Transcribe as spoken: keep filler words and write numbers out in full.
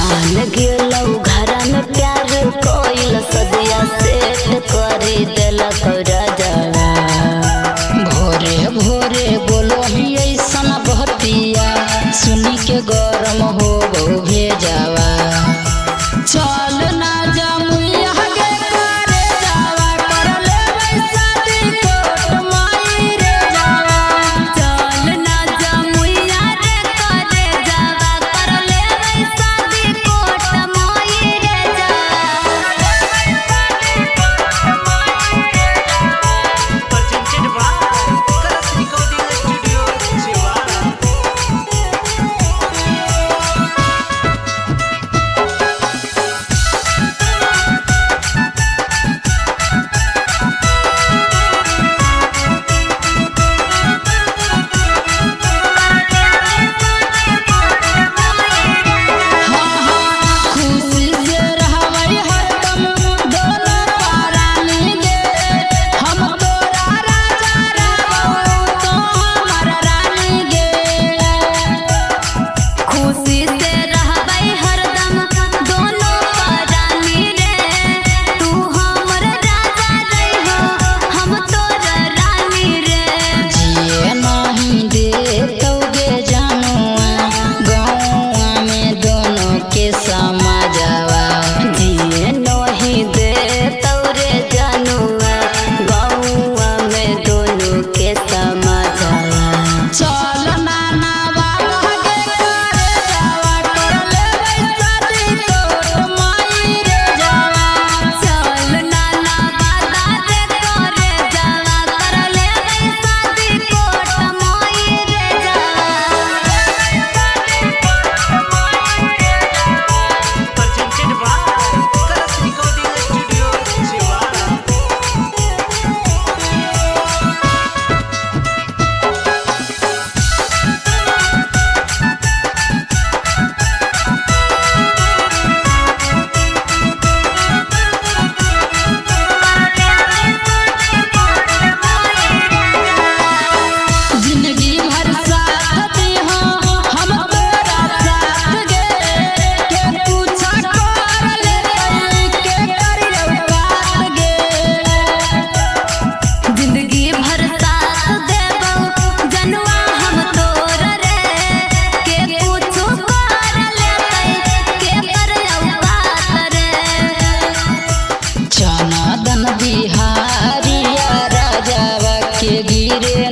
मान गेलौ घर में प्यार कोइल सदिया सेट करी देला राजा। भोरे भोरे बोलो ही ऐसन बहतिया सुनी के गरम हो भेजावा। चल ना जमुइया गे करे जावा कर ले शादी कोट माई रे जावा। चल ना जमुइया रे करे जावा कर ले शादी कोट माई रे जावा। Presented by Colors Recording Studio, Jiwara. खुशी से रहबै हरदम दोनों परानी गे। हम तोरा राजा रहबौ तो हमर रानी गे। खुशी से रहबै हरदम दोनों परानी रे। तू हमर राजा रहिहो हम तोर रानी रे। जिए नहीं देतौ गे जानुआ गौआ में दोनों के समाजवा। जिए नहीं देतौ रे जानुआ गौआ में दोनों के समाजवा। चल नाना बाबा गे करे जावा कर लेबै शादी कोट माई रे जावा। चल नाना बाबा रे करे जावा कर ले शादी कोट माई रे जावा। Presented by Colors Recording Studio, Jiwara. जिंदगी भर साथ दिहो हम तोरा साथ गे। के पूछा कर ले के करियौ बात गे। जिंदगी भर साथ देबौ जनुआ हम तोर रे। के पूछो कर लेतै के करौ बात रे। चना दन बिहारिया राजावा के गिरे